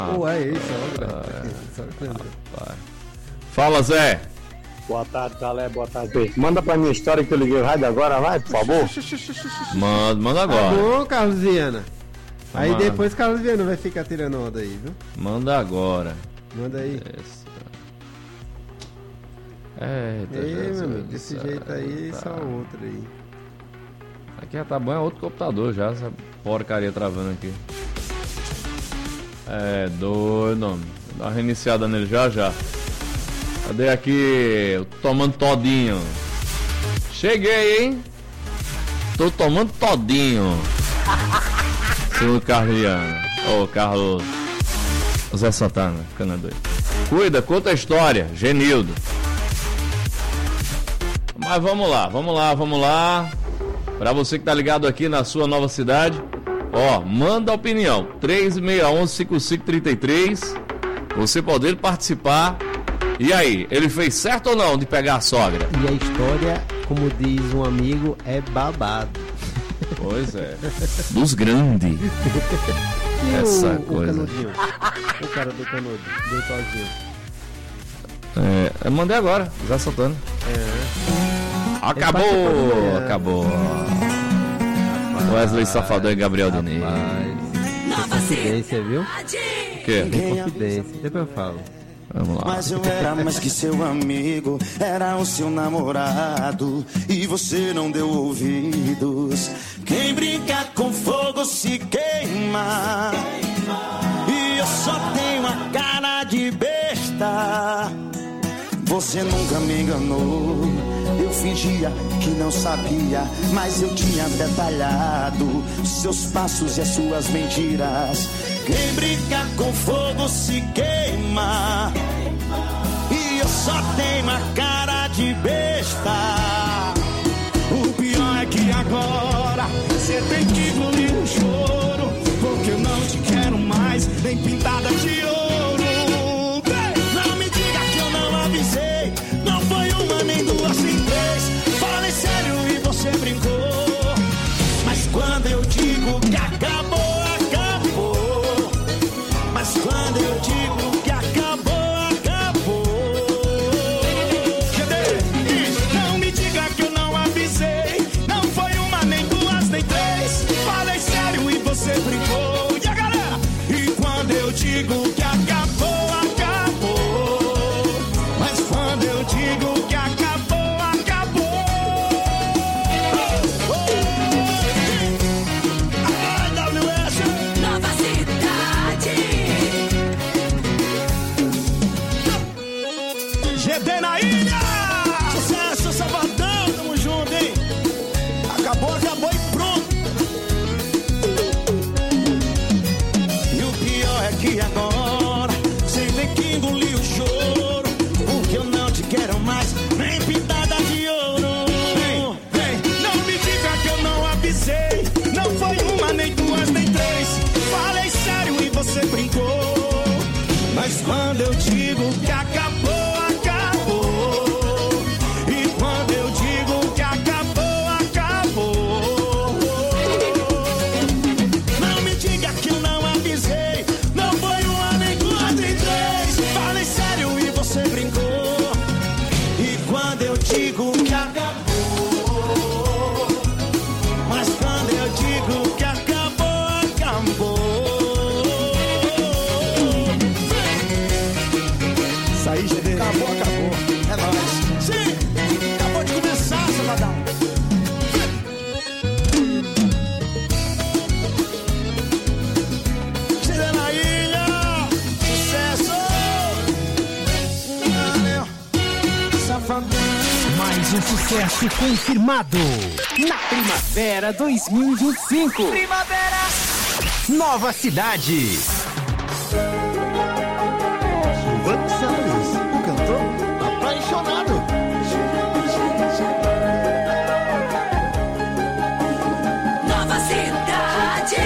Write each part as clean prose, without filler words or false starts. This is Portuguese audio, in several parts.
Pô, é isso, sogra. Fala, Zé. Boa tarde, Calé, boa tarde. Manda pra minha história que eu liguei o rádio agora, vai, por favor. Manda agora. Tá bom, Carlos Viana. Aí Manda. depois Carlos Viana vai ficar tirando onda aí, viu? Manda agora. Manda aí. Eita, Ei, Jesus meu amigo, do desse céu, jeito aí, tá. só outro aí. Aqui já tá bom, é outro computador já, essa porcaria travando aqui. É doido, homem. Dá uma reiniciada nele já. Cadê aqui? Eu tô tomando todinho. Cheguei, hein? Tô tomando todinho. Seu Carliano. Ô, Carlos. Zé Santana, ficando doido. Cuida, conta a história, Genildo. Mas vamos lá. Pra você que tá ligado aqui na sua nova cidade, ó, manda a opinião. 3611-5533. Você poder participar. E aí, ele fez certo ou não de pegar a sogra? E a história, como diz um amigo, é babado. Pois é. Dos grandes. E Essa o coisa. canudinho? O cara do canudo, do tozinho. Eu mandei agora, Zé Santana. Acabou. Wesley Safadão e Gabriel Diniz. Tem confidência, viu? O quê? Tem confidência. Depois eu falo. Vamos lá. Mas eu era mais que seu amigo, era o seu namorado, e você não deu ouvidos. Quem brinca com fogo se queima, e eu só tenho a cara de besta. Você nunca me enganou, eu fingia que não sabia, mas eu tinha detalhado seus passos e as suas mentiras. Quem brinca com fogo se queima, e eu só tenho a cara de besta. O pior é que agora você tem que engolir o choro, porque eu não te quero mais, nem pintada de ouro. Não me diga que eu não avisei, não foi uma, nem duas, nem três. Falei sério e você brincou, mas quando eu digo que acabou, mas quando eu digo que acabou, acabou. Não me diga que eu não avisei, não foi uma, nem duas, nem três. Falei sério e você brincou. E a galera? E quando eu digo que acabou, acabou. Mas quando eu digo que acabou, acabou. Ai, WS. Nova cidade. GD na ilha! Sucesso, Sabadão, tamo junto, hein? Acabou e pronto! E o pior é que agora você tem que engolir o choro, porque eu não te quero mais, nem pintada de ouro. Vem, não me diga que eu não avisei, não foi uma, nem duas, nem três. Falei sério e você brincou, mas quando eu digo que acabou, e quando eu digo que acabou, acabou. Não me diga que eu não avisei, não foi uma, nem duas, nem três. Falei sério e você brincou, e quando eu digo que acabou, mas quando eu digo que acabou, acabou. Isso aí, GD. Acabou. É nóis. Sim, acabou de começar, Sabadão. GD na ilha, sucesso. Valeu. Safadão. Mais um sucesso confirmado na Primavera 2025. Primavera. Nova cidade. O cantor apaixonado. Nova cidade.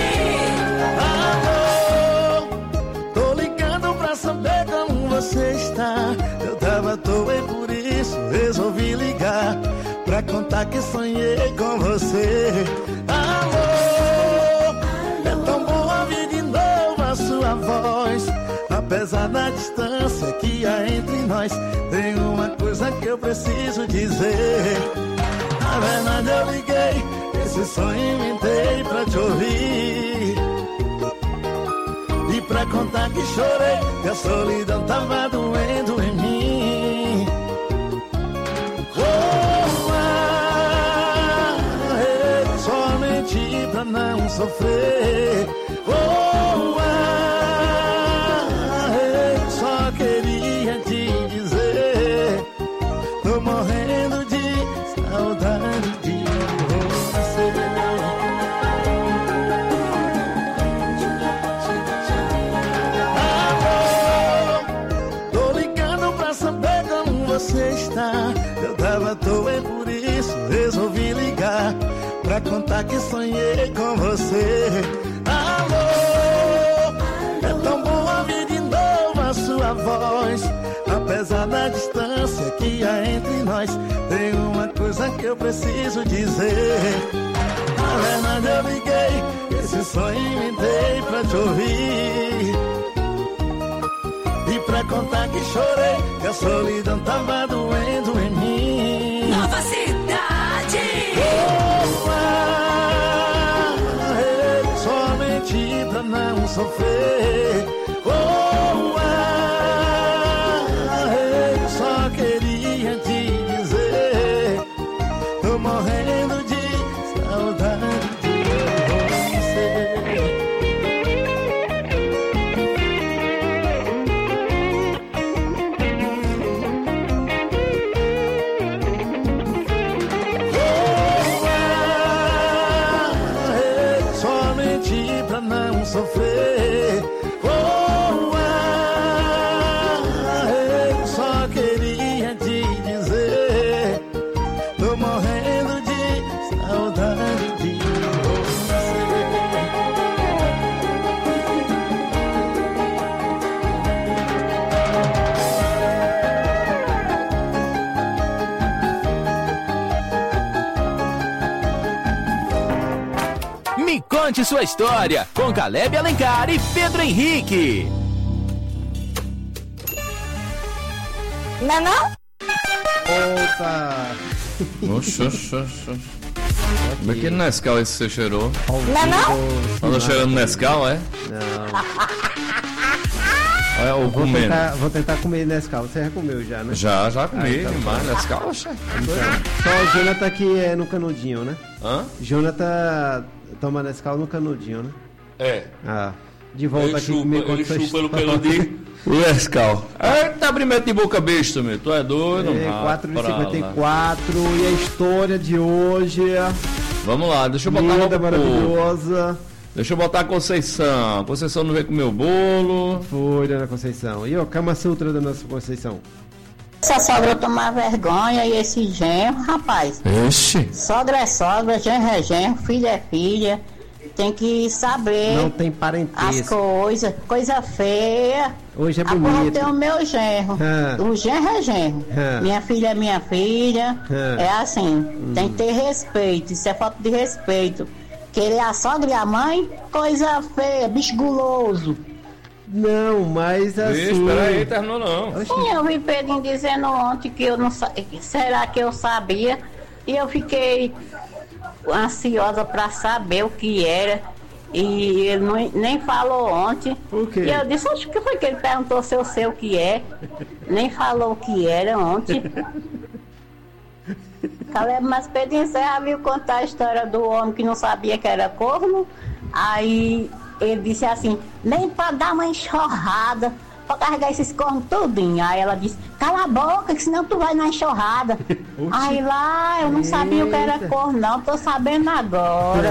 Alô, tô ligando pra saber como você está. Eu tava à toa e por isso resolvi ligar, pra contar que sonhei com você. Alô, é tão bom ouvir de novo a sua voz. Apesar da distância que há entre nós, tem uma coisa que eu preciso dizer. Na verdade eu liguei, esse sonho inventei pra te ouvir e pra contar que chorei, que a solidão tava doendo em mim. Somente pra não sofrer. Só queria te dizer, tô morrendo de saudade de você. Amor, tô ligando pra saber como você está. Eu tava à toa e por isso resolvi ligar, pra contar que sonhei com você. Alô, é tão bom ouvir de novo a sua voz. Apesar da distância que há entre nós, tem uma coisa que eu preciso dizer. Na verdade eu liguei, esse sonho inventei pra te ouvir e pra contar que chorei, que a solidão tava doendo em mim. Nova Cidade. Somente pra não sofrer. Só queria te dizer, tô morrendo de saudade de você. Somente pra não sofrer. Só queria te dizer, tô morrendo de saudade de você. Me conte sua história com Caleb Alencar e Pedro Henrique. Não, não? Opa! Oxe. Como é que Nescau esse você cheirou? Não, não? Anda cheirando Nescau, é? Não. É o comendo. Vou tentar comer Nescau. Você já comeu já, né? Já comi então demais. Nescau, oxe. Só o Jonathan que é no canudinho, né? Hã? Jonathan toma Nescau no canudinho, né? É. Ah, de volta aqui comigo. Ele chupa no canudinho. O Nescau. Eita, abrimento de boca besta, meu. Tu é doido, mano. 4h54 e a história de hoje. Vamos lá, deixa eu botar Linda, no maravilhosa. Deixa eu botar a Conceição. Conceição não veio comer o bolo. Foi, dona Conceição. E o Kama Sutra da nossa Conceição? Essa sogra tomar vergonha e esse genro, rapaz. Ixi. Sogra é sogra, genro é genro, filha é filha. Tem que saber Não tem as parentesco. coisas, coisa feia. Hoje é Agora bonito. tem o meu genro. O genro é genro. Minha filha é minha filha. É assim, tem que ter respeito. Isso é falta de respeito. Querer a sogra e a mãe, coisa feia, bicho guloso. Não, mas assim... Espera aí, terminou não. Sim, eu vi Pedrinho dizendo ontem que eu não será que eu sabia? E eu fiquei ansiosa para saber o que era. E ele nem falou ontem. O quê? E eu disse, acho que foi que ele perguntou se eu sei o que é. Nem falou o que era ontem. Caleb, mas Pedrinho, você já viu contar a história do homem que não sabia que era corno? Aí ele disse assim, nem para dar uma enxurrada, para carregar esses cornos tudinho. Aí ela disse, cala a boca, que senão tu vai na enxurrada. Aí lá, eu não sabia o que era corno, não, tô sabendo agora.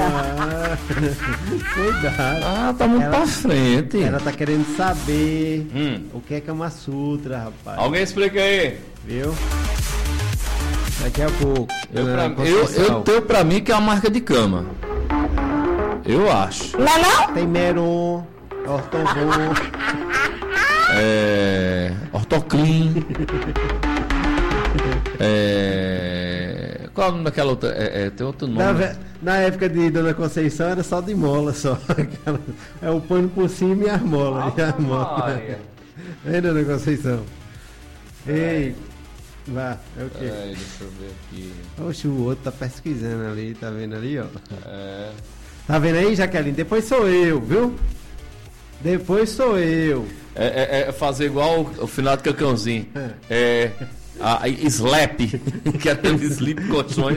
Cuidado. Ah, tá muito pra frente. Ela tá querendo saber o que é Kama Sutra, rapaz. Alguém explica aí. Viu? Daqui a pouco. Eu tenho pra mim que é uma marca de cama. Eu acho. Não, não? Tem Meron, Ortovon. Ortoclean. Qual é o nome daquela outra? Tem outro nome. Na época de Dona Conceição era só de mola só. É o pano por cima e as molas. Ei, dona Conceição. Ei, vá, é o quê? Deixa eu ver aqui. Oxe, o outro tá pesquisando ali, tá vendo ali, ó? É. Tá vendo aí, Jaqueline? Depois sou eu, viu? Depois sou eu. É fazer igual o finado Cacãozinho. A Slap, que é aquele Sleep Colchões.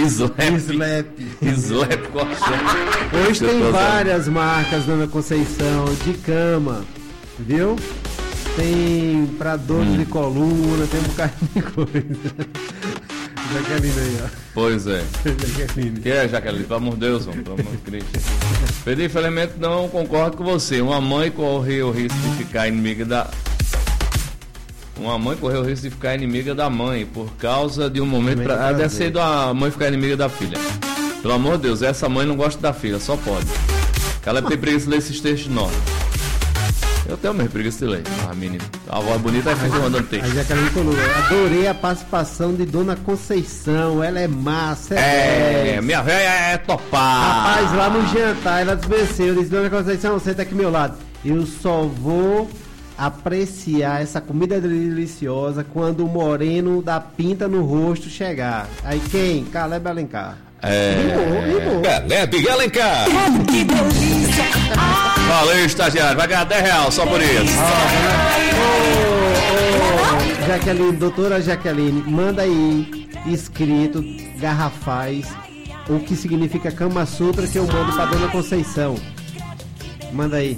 Slap Colchões. Hoje tem várias marcas, dona Conceição, de cama, viu? Tem pra dor de coluna, tem um bocado de coisa. Jaqueline aí, ó. Pois é. Jaqueline. Que é, Jaqueline? Pelo amor de Deus, pelo amor de Cristo. Pedro, infelizmente não concordo com você. Uma mãe correu o risco de ficar inimiga da... Uma mãe correu o risco de ficar inimiga da mãe por causa de um momento... Deve ser da mãe ficar inimiga da filha. Pelo amor de Deus, essa mãe não gosta da filha, só pode. Ela tem preguiça de ler esses textos novos. Eu tenho mesmo preguiça de ler. Menina, a voz bonita é fica mandando texto. A Jaqueline falou, adorei a participação de dona Conceição, ela é massa, minha velha é topar. Rapaz, lá no jantar, ela desvenceu, eu disse, dona Conceição, senta aqui ao meu lado. Eu só vou apreciar essa comida deliciosa quando o moreno da pinta no rosto chegar. Aí quem? Caleb Alencar. Rimou. Caleb Alencar. Que delícia. Valeu, estagiário, vai ganhar R$10 só por isso. Jaqueline, doutora Jaqueline, manda aí, escrito, garrafais, o que significa Kama Sutra que eu mando pra dona Conceição. Manda aí.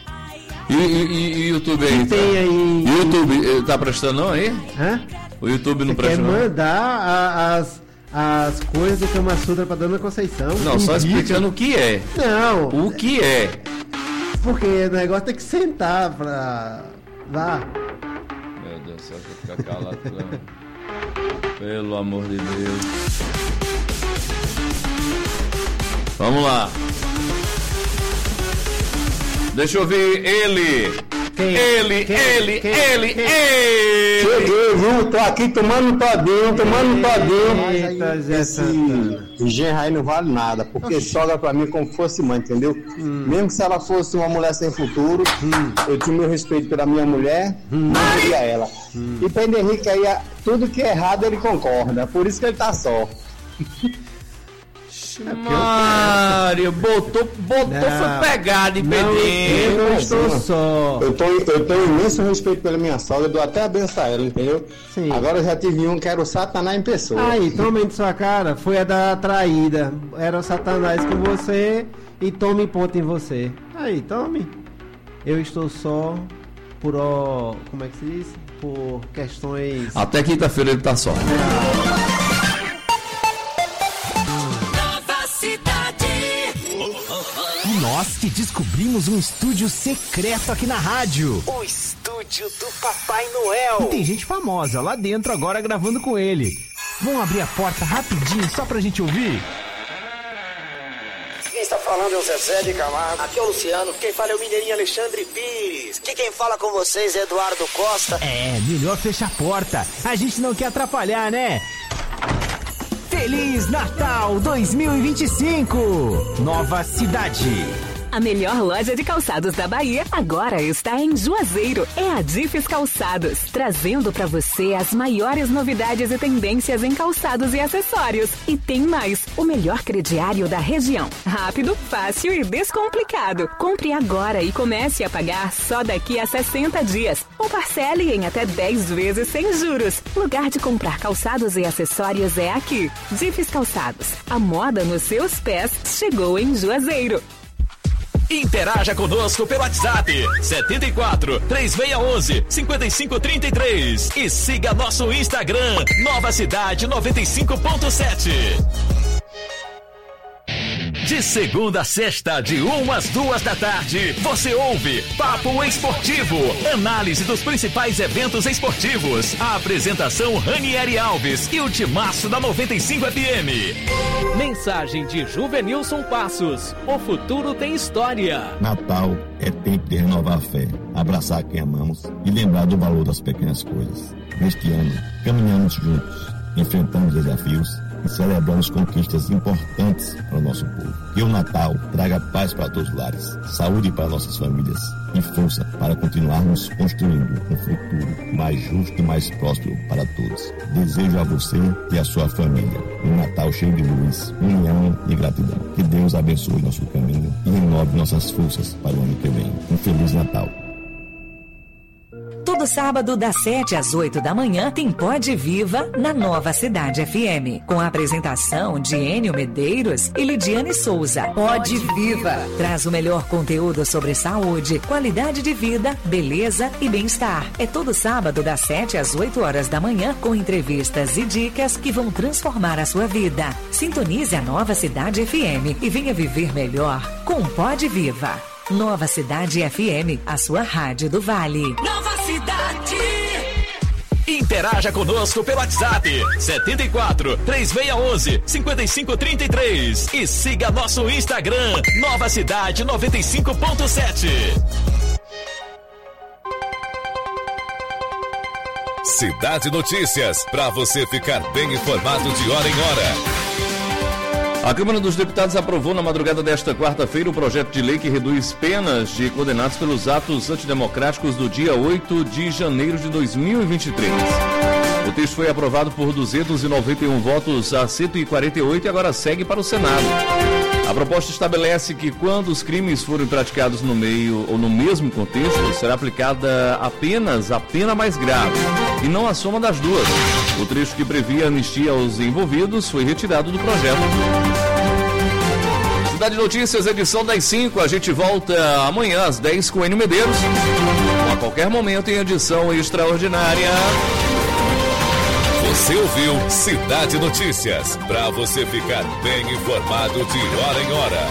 E YouTube aí? Tem aí. YouTube, tá prestando não aí? Hã? O YouTube não Você presta quer não? mandar as coisas do Kama Sutra pra dona Conceição? Não, só explicando o que é. Não. O que é? Porque o negócio tem que sentar pra... Vá. Meu Deus do céu, vou ficar calado. Pelo amor de Deus. Vamos lá. Deixa eu ouvir ele. Quem? Ele. Cheguei, viu? Tô aqui tomando todinho. Eita, Zé Santana. Esse genro aí não vale nada, porque sogra pra mim como fosse mãe, entendeu? Mesmo se ela fosse uma mulher sem futuro, eu tinha meu respeito pela minha mulher, não queria ela. E Pedro Henrique aí, tudo que é errado ele concorda, por isso que ele tá só. Mário, botou foi pegada em Pedrinho. Eu não estou só. Eu tenho imenso respeito pela minha sogra, dou até a benção a ela, entendeu? Sim. Agora eu já tive um que era o Satanás em pessoa. Aí, tome de sua cara, foi a da traída. Era o Satanás com você e tome ponto em você. Aí, tome. Eu estou só por, como é que se diz? Por questões... Até quinta-feira ele tá só. Nós que descobrimos um estúdio secreto aqui na rádio. O estúdio do Papai Noel. E tem gente famosa lá dentro agora gravando com ele. Vamos abrir a porta rapidinho só pra gente ouvir? Quem está falando é o Zezé de Camargo. Aqui é o Luciano. Quem fala é o Mineirinho Alexandre Pires. Aqui quem fala com vocês é Eduardo Costa. É, melhor fechar a porta. A gente não quer atrapalhar, né? Feliz Natal 2025! Nova cidade. A melhor loja de calçados da Bahia agora está em Juazeiro. É a Difes Calçados, trazendo para você as maiores novidades e tendências em calçados e acessórios. E tem mais, o melhor crediário da região. Rápido, fácil e descomplicado. Compre agora e comece a pagar só daqui a 60 dias. Ou parcele em até 10 vezes sem juros. Lugar de comprar calçados e acessórios é aqui. Difes Calçados. A moda nos seus pés chegou em Juazeiro. Interaja conosco pelo WhatsApp 74 3611 5533 e siga nosso Instagram Nova Cidade 95.7. De segunda a sexta, de 1 às 2 da tarde, você ouve Papo Esportivo, análise dos principais eventos esportivos. A apresentação Ranieri Alves e o timaço da 95 FM. Mensagem de Juvenilson Passos. O futuro tem história. Natal é tempo de renovar a fé, abraçar quem amamos e lembrar do valor das pequenas coisas. Neste ano, caminhamos juntos, enfrentamos desafios e celebramos conquistas importantes para o nosso povo. Que o Natal traga paz para todos os lares, saúde para nossas famílias e força para continuarmos construindo um futuro mais justo e mais próspero para todos. Desejo a você e a sua família um Natal cheio de luz, união e gratidão. Que Deus abençoe nosso caminho e renove nossas forças para o ano que vem. Um Feliz Natal. Todo sábado, das 7 às 8 da manhã, tem Pode Viva na Nova Cidade FM, com a apresentação de Enio Medeiros e Lidiane Souza. Pode Viva traz o melhor conteúdo sobre saúde, qualidade de vida, beleza e bem-estar. É todo sábado, das 7 às 8 horas da manhã, com entrevistas e dicas que vão transformar a sua vida. Sintonize a Nova Cidade FM e venha viver melhor com Pode Viva. Nova Cidade FM, a sua rádio do Vale. Nova Cidade. Interaja conosco pelo WhatsApp 74 3611 5533 e siga nosso Instagram Nova Cidade 95.7. Cidade Notícias, para você ficar bem informado de hora em hora. A Câmara dos Deputados aprovou na madrugada desta quarta-feira o projeto de lei que reduz penas de condenados pelos atos antidemocráticos do dia 8 de janeiro de 2023. O texto foi aprovado por 291 votos a 148 e agora segue para o Senado. A proposta estabelece que quando os crimes forem praticados no meio ou no mesmo contexto, será aplicada apenas a pena mais grave e não a soma das duas. O trecho que previa anistia aos envolvidos foi retirado do projeto. Cidade Notícias, edição das 5. A gente volta amanhã às 10 com Enio Medeiros. A qualquer momento em edição extraordinária. Você ouviu Cidade Notícias, para você ficar bem informado de hora em hora.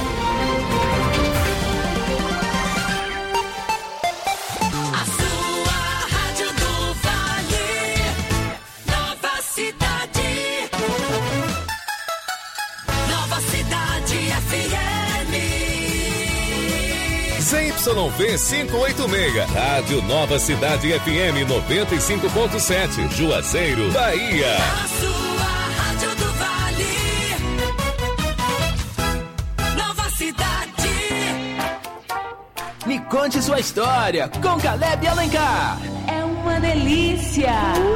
A sua rádio do Vale, Nova Cidade. Nova Cidade FM. ZYV 586, Rádio Nova Cidade FM 95.7, Juazeiro, Bahia. A sua rádio do Vale, Nova Cidade. Me conte sua história com Caleb Alencar. É uma delícia.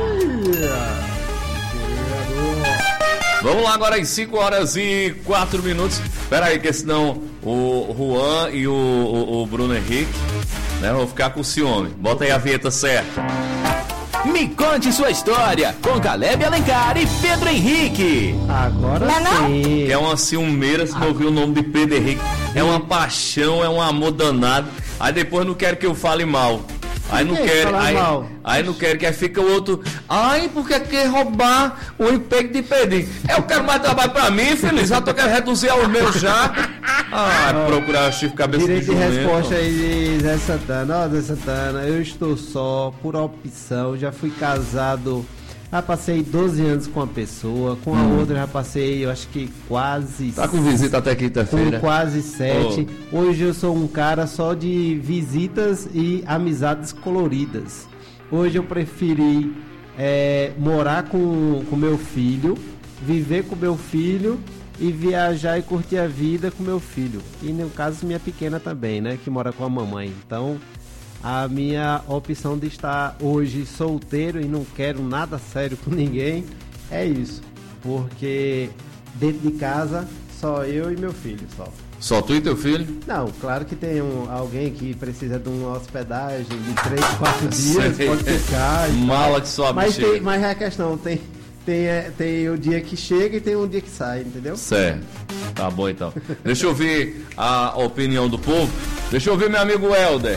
Vamos lá agora às 5 horas e 4 minutos. Espera aí, que senão o Juan e o Bruno Henrique, né, vão ficar com ciúme. Bota aí a vinheta certa. Me conte sua história com Caleb Alencar e Pedro Henrique. Agora sim. É uma ciumeira se não ouvir o nome de Pedro Henrique. É uma paixão, é um amor danado. Aí depois não quer que eu fale mal. Aí não quer, aí não quer, que aí fica o outro. Ai, porque quer roubar o emprego de Pedrinho? Eu quero mais trabalho pra mim, filho. Já tô querendo reduzir aos meus já. Procurar chifre cabeça de direito de jumento. resposta aí de Zé Santana. Ó, Zé Santana, eu estou só por opção. Já fui casado, já passei 12 anos com uma pessoa, com a outra já passei, eu acho que quase... Tá com visita até quinta-feira. Com quase 7. Hoje eu sou um cara só de visitas e amizades coloridas. Hoje eu preferi morar com meu filho, viver com meu filho e viajar e curtir a vida com meu filho. E no caso minha pequena também, né, que mora com a mamãe. Então a minha opção de estar hoje solteiro e não quero nada sério com ninguém é isso. Porque dentro de casa só eu e meu filho só. Só tu e teu filho? Não, claro que tem alguém que precisa de uma hospedagem de 3, 4 dias, pode ficar. Mala que sobe. Mas é a questão, tem o dia que chega e tem um dia que sai, entendeu? Certo. Tá bom então. Deixa eu ouvir a opinião do povo. Deixa eu ouvir meu amigo Helder.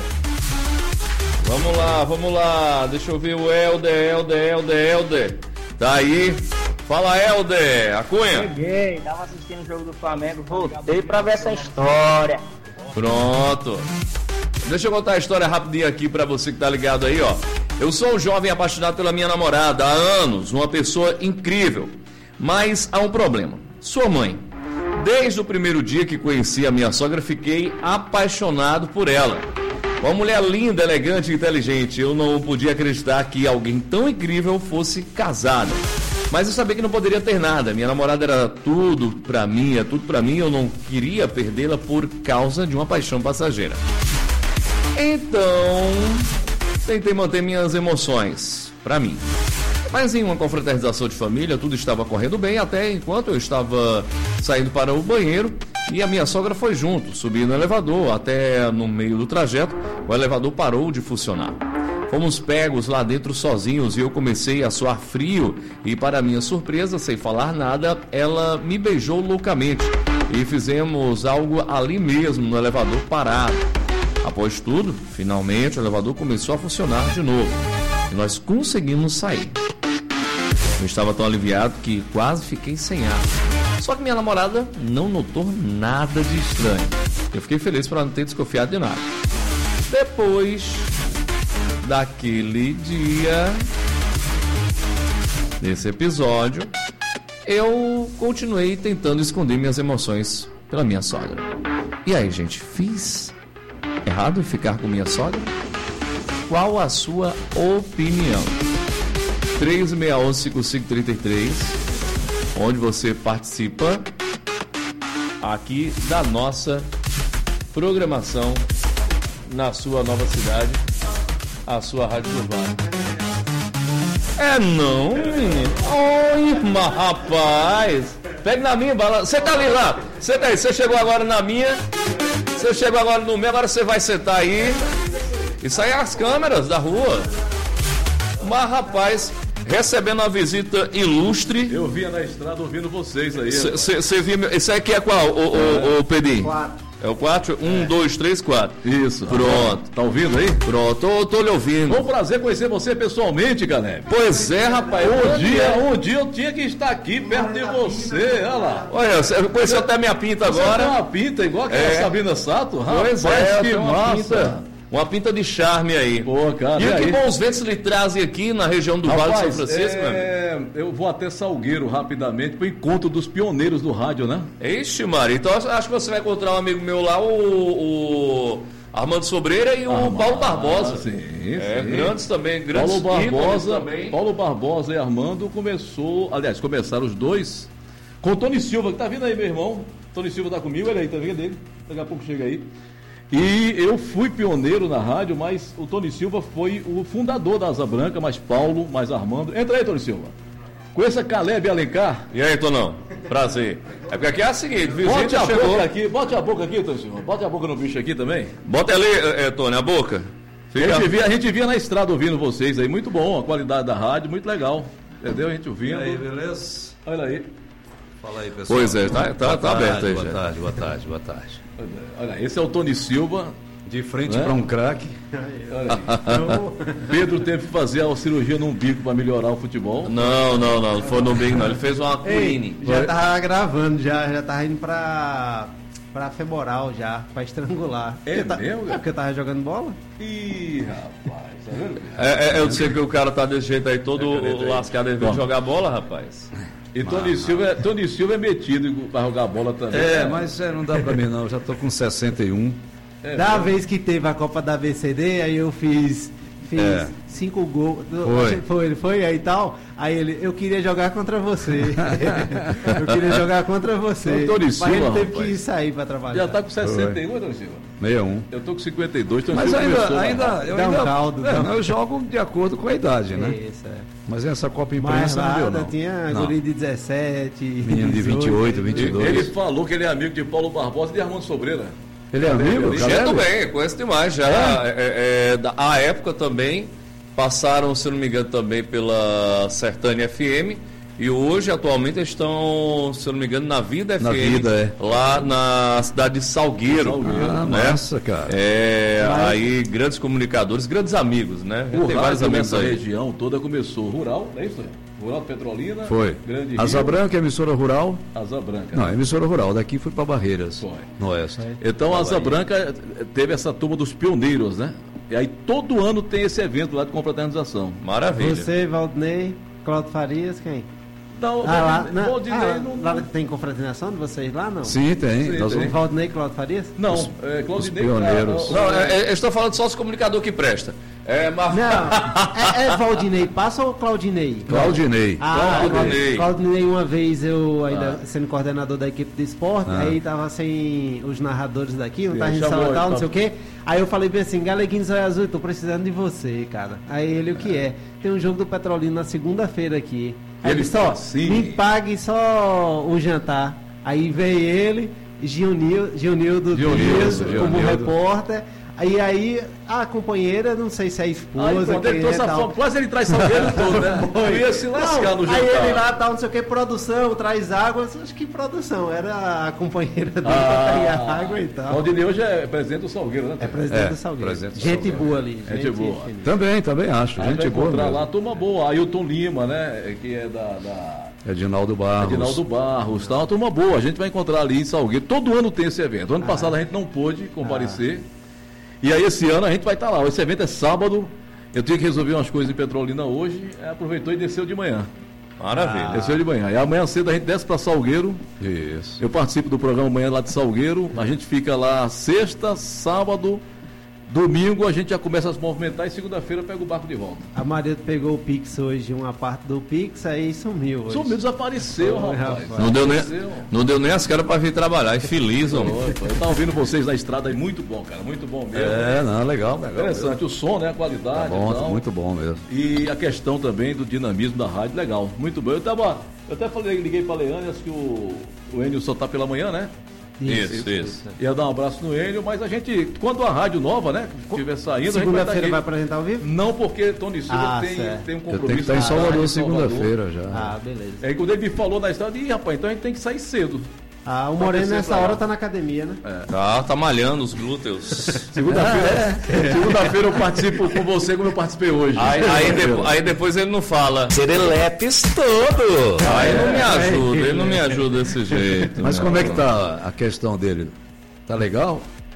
Vamos lá. Deixa eu ver o Helder. Tá aí. Fala, Helder. A Cunha. Cheguei, tava assistindo o jogo do Flamengo, voltei pra ver essa história. Pronto. Deixa eu contar a história rapidinho aqui pra você que tá ligado aí, ó. Eu sou um jovem apaixonado pela minha namorada há anos, uma pessoa incrível. Mas há um problema. Sua mãe. Desde o primeiro dia que conheci a minha sogra, fiquei apaixonado por ela. Uma mulher linda, elegante e inteligente. Eu não podia acreditar que alguém tão incrível fosse casada. Mas eu sabia que não poderia ter nada. Minha namorada era tudo pra mim, é tudo pra mim. Eu não queria perdê-la por causa de uma paixão passageira. Então, tentei manter minhas emoções pra mim. Mas em uma confraternização de família, tudo estava correndo bem, até enquanto eu estava saindo para o banheiro e a minha sogra foi junto, subi no elevador, até no meio do trajeto, o elevador parou de funcionar. Fomos pegos lá dentro sozinhos e eu comecei a suar frio e, para minha surpresa, sem falar nada, ela me beijou loucamente e fizemos algo ali mesmo no elevador parado. Após tudo, finalmente o elevador começou a funcionar de novo e nós conseguimos sair. Eu estava tão aliviado que quase fiquei sem ar. Só que minha namorada não notou nada de estranho. Eu fiquei feliz por ela não ter desconfiado de nada. Depois daquele dia, desse episódio, eu continuei tentando esconder minhas emoções pela minha sogra. E aí, gente, fiz errado em ficar com minha sogra? Qual a sua opinião? 3611-5533, onde você participa aqui da nossa programação na sua nova cidade, a sua Rádio Urbana. É não, menino? Oi, mas rapaz, pega na minha bala. Você tá ali lá, você tá aí, você chegou agora na minha, você chegou agora no meu, agora você vai sentar aí. Isso aí é as câmeras da rua. Mas rapaz, recebendo uma visita ilustre. Eu vinha na estrada ouvindo vocês aí. Você viu? Esse aqui é qual, o Pedrinho? 4. É o 4? 1, 2, 3, 4. Isso. Pronto. Tá ouvindo aí? Pronto, tô lhe ouvindo. Foi um prazer conhecer você pessoalmente, Caleb. Pois é, rapaz. Um dia eu tinha que estar aqui perto de você, olha lá. Olha, você conheceu até minha pinta agora. Você tem uma pinta igual que a Sabina Sato? Pois rapaz, que massa. pinta. Uma pinta de charme aí. Pô, cara, e que bons ventos lhe trazem aqui na região do Vale de São Francisco, meu amigo? Eu vou até Salgueiro rapidamente para o encontro dos pioneiros do rádio, né? Ixi, Maria. Então acho que você vai encontrar um amigo meu lá, o Armando Sobreira e o Paulo Barbosa. Sim. Grandes também, grandes também. Paulo Barbosa e Armando começaram os dois com o Tony Silva, que tá vindo aí, meu irmão. Tony Silva tá comigo, ele aí, tá vendo dele? Daqui a pouco chega aí. E eu fui pioneiro na rádio, mas o Tony Silva foi o fundador da Asa Branca, mais Paulo, mais Armando. Entra aí, Tony Silva. Conheça Caleb Alencar. E aí, Tonão? Prazer. É porque aqui é o seguinte, bote a boca aqui, Tony Silva. Bote a boca no bicho aqui também. Bota ali, Tony, a boca. A gente via na estrada ouvindo vocês aí. Muito bom, a qualidade da rádio, muito legal. Entendeu? A gente ouvindo. E aí, beleza? Olha aí. Fala aí, pessoal. Pois é, tá aberto aí. Boa tarde. Olha, esse é o Tony Silva. De frente para um craque. Pedro teve que fazer a cirurgia no umbigo para melhorar o futebol. Não foi no umbigo, não. Ele fez uma curine. Já tava gravando, já tava indo pra femoral já, pra estrangular. Mesmo? Porque eu tava jogando bola. Ih, rapaz, tá vendo? Eu sei que o cara tá desse jeito aí, todo lascado, ele veio jogar bola, rapaz. E Tony Silva é metido para jogar bola também. Mas não dá pra mim não, já tô com 61. Da vez que teve a Copa da ABCD, aí eu fiz 5 gols. Foi aí e tal. Aí eu queria jogar contra você. O Tony Silva, mas ele teve que sair para trabalhar. Já tá com 61, Tony Silva? 61. Eu tô com 52, Tony mas Silva eu jogo de acordo com a idade, né? Isso, Mas essa Copa Imprensa não deu, não. Tinha guri de 17, menino de 28, 22. Ele falou que ele é amigo de Paulo Barbosa e de Armando Sobreira. Ele é amigo? Já bem, conheço demais. Já a época também passaram, se não me engano, também pela Sertânia FM. E hoje, atualmente, estão, se eu não me engano, na Vida FM, lá na cidade de Salgueiro. Né? Nossa, cara. Aí grandes comunicadores, grandes amigos, né? Tem vários amigos aí. Região toda começou rural, não é isso? Rural Petrolina. Foi. Grande Asa Branca, emissora rural. Asa Branca. Não, emissora rural. Daqui fui para Barreiras. Foi. No oeste. Então, a Asa Branca teve essa turma dos pioneiros, né? E aí todo ano tem esse evento lá de confraternização. Maravilha. Você, Valdinei, Cláudio Farias, quem? Não, lá tem confraternização de vocês lá, não? Sim, tem. Valdinei e Cláudio Farias? Não, Claudinei. Pioneiros. Eu estou falando só dos comunicadores que presta. Mas... Não, é Valdinei Passa ou Claudinei? Claudinei. Claudinei, uma vez eu ainda sendo coordenador da equipe de esporte, aí tava sem os narradores daqui, não tava em sala tal, não sei o quê. Aí eu falei bem assim, Galeguinho Zóio Azul, tô precisando de você, cara. Aí ele, o que é? Tem um jogo do Petrolino na segunda-feira aqui. Aí ele só, me pague só o jantar. Aí veio ele, Gilnildo Dias, como repórter. Aí a companheira, não sei se é a esposa, quase ele traz Salgueiro todo, né? Eu ia se lascar no jantar. Aí ele lá, tal, não sei o que, produção, traz água. Acho que produção, era a companheira dele pra pegar água e tal. O Aldinei hoje é presidente do Salgueiro, né? É presidente do Salgueiro. Gente boa ali. Gente boa. Também acho. Gente boa. Encontrar lá, turma boa. Ailton Lima, né? Que é da... Edinaldo Barros, tá? Uma turma boa. A gente vai encontrar ali em Salgueiro. Todo ano tem esse evento. Ano passado a gente não pôde comparecer. E aí esse ano a gente vai estar lá. Esse evento é sábado. Eu tenho que resolver umas coisas em Petrolina hoje. Aproveitou e desceu de manhã. Maravilha. Desceu de manhã. E amanhã cedo a gente desce para Salgueiro. Isso. Eu participo do programa amanhã lá de Salgueiro. A gente fica lá sexta, sábado, domingo a gente já começa a se movimentar e segunda-feira pega o barco de volta. A Maria pegou o Pix hoje, uma parte do Pix, aí sumiu. Sumiu, desapareceu, rapaz. Não deu nem as caras para vir trabalhar. E feliz, homem. Eu tava ouvindo vocês na estrada aí, muito bom, cara. Muito bom mesmo. Legal. Interessante. Mesmo. O som, né? A qualidade. Tá bom, muito bom mesmo. E a questão também do dinamismo da rádio, legal. Muito bom. Eu até liguei pra Leane, acho que o Enio só tá pela manhã, né? Isso. Ia dar um abraço no Enio, mas a gente, quando a rádio nova, né, estiver saindo, segunda-feira vai apresentar ao vivo? Não, porque Tony Silva tem um compromisso. Eu tenho que estar em Salvador segunda-feira já. Beleza. Aí quando ele me falou na estrada, rapaz, então a gente tem que sair cedo. O Moreno nessa hora tá na academia, né? Tá malhando os glúteos. Segunda-feira eu participo com você como eu participei hoje. Aí depois ele não fala. Serelepes todo. Aí ele não me ajuda desse jeito. Mas como é que tá a questão dele? Tá legal?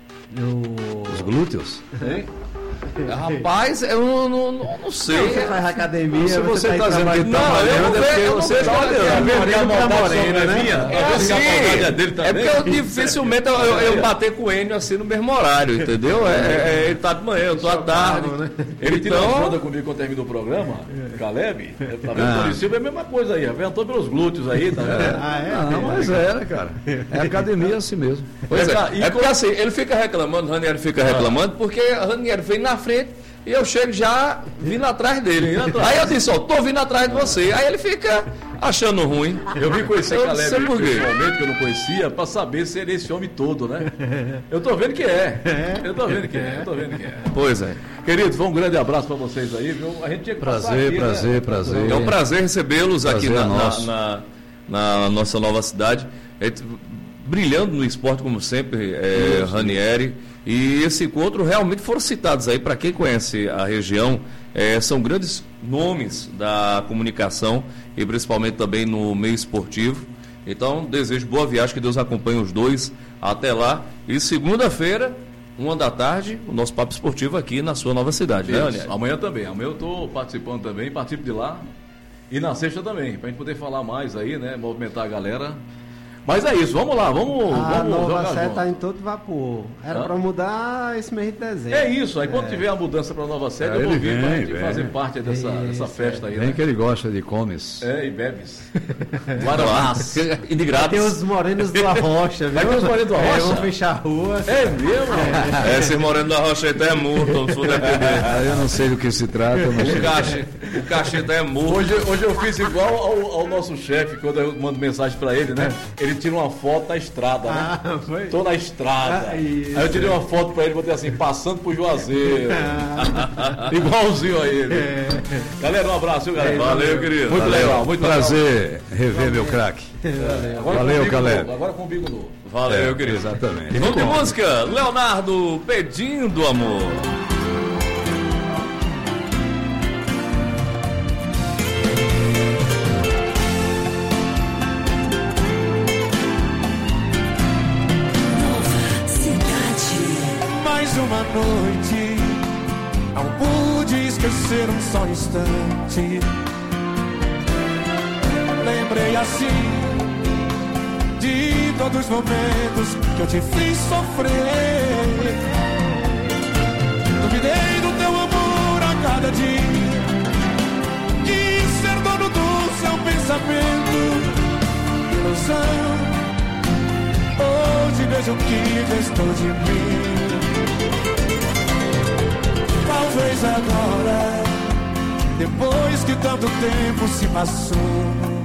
Os glúteos? Rapaz, eu não sei. Você faz academia, se você tá dizendo que não, eu não vejo você está É porque dificilmente eu bater com o Enio assim no mesmo horário, entendeu? Ele tá de manhã, eu tô à tarde. Ele tira uma onda comigo quando termina o programa, Caleb. Tá vendo? Tony Silva é a mesma coisa aí, aventou pelos glúteos aí, tá vendo? Não, mas né, cara? É academia assim mesmo. Pois é porque assim, ele fica reclamando, o Ranieri fica reclamando, porque o Ranieri vem na frente e eu chego já vindo atrás dele. Aí eu disse, tô vindo atrás de você. Aí ele fica achando ruim. Eu vim conhecer Caleb pessoalmente, que eu não conhecia, pra saber se ele é esse homem todo, né? Eu tô vendo que é. Pois é. Queridos, um grande abraço pra vocês aí, viu? A gente tinha que prazer. É um prazer recebê-los aqui na nossa nova cidade. Brilhando no esporte, como sempre, Ranieri. E esse encontro realmente foram citados aí, para quem conhece a região, são grandes nomes da comunicação e principalmente também no meio esportivo. Então, desejo boa viagem, que Deus acompanhe os dois até lá. E segunda-feira, 13h, o nosso Papo Esportivo aqui na sua nova cidade, né, Ranieri? Amanhã também. Amanhã eu estou participando também, participo de lá. E na sexta também, para a gente poder falar mais aí, né? Movimentar a galera. Mas é isso, vamos lá, vamos Nova Sé tá em todo vapor. Era para mudar esse mês de dezembro. É isso, aí quando tiver a mudança para Nova Sé, eu vou vir para a gente fazer parte dessa festa aí. Vem que ele gosta de comes. E bebes. Guaranás. E de grátis. Tem os morenos do Arrocha, viu? Vai ter os morenos do Arrocha? Vão fechar a rua. É mesmo? Esse moreno do Arrocha aí tá morto, se for depender. Eu não sei do que se trata, mas... O cachê tá morto. Hoje eu fiz igual ao nosso chefe, quando eu mando mensagem para ele, né? Ele tira uma foto da estrada, né? Tô na estrada. Aí eu tirei uma foto pra ele, botei assim, passando por Juazeiro. Igualzinho a ele. Galera, um abraço, viu, galera? Valeu, querido. Muito legal, muito prazer rever meu craque. Valeu, Caleb. Agora com o bico novo. Valeu, querido. Exatamente. Vamos de música, Leonardo Pedindo Amor. Uma noite, não pude esquecer um só instante. Lembrei assim de todos os momentos que eu te fiz sofrer. Duvidei do teu amor cada dia. Quis ser dono do seu pensamento, ilusão. Hoje vejo o que restou de mim. Talvez agora, depois que tanto tempo se passou,